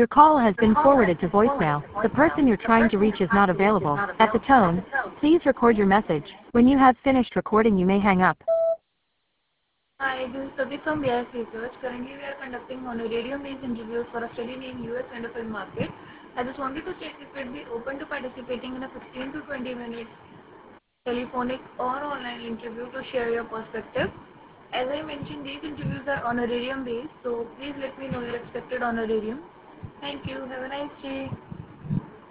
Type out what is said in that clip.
Your call has been forwarded to voicemail. The person you're trying to reach is not available. At the tone, please record your message. When you have finished recording, you may hang up. Hi, this is Pradeep from BIS Research. Currently, we are conducting honorarium-based interviews for a study named US Vendor Market. I just wanted to check if you'd be open to participating in a 15 to 20 minutes telephonic or online interview to share your perspective. As I mentioned, these interviews are honorarium-based, so please let me know your expected honorarium. Thank you. Have a nice day.